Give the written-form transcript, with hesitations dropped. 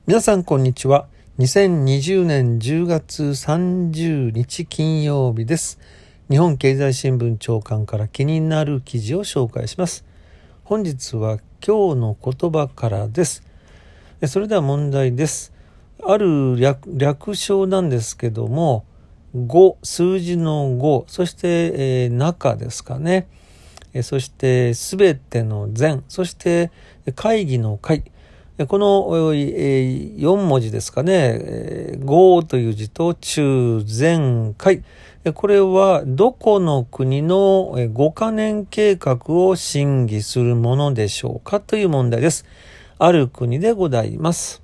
皆さんこんにちは。2020年10月30日金曜日です。日本経済新聞長官から気になる記事を紹介します。本日は今日の言葉からです。それでは問題です。ある 略称なんですけども、5、数字の5、そして、中ですかね。そしてすべての全、そして会議の会。この4文字ですかね。5という字と中全会。これはどこの国の5カ年計画を審議するものでしょうかという問題です。ある国でございます。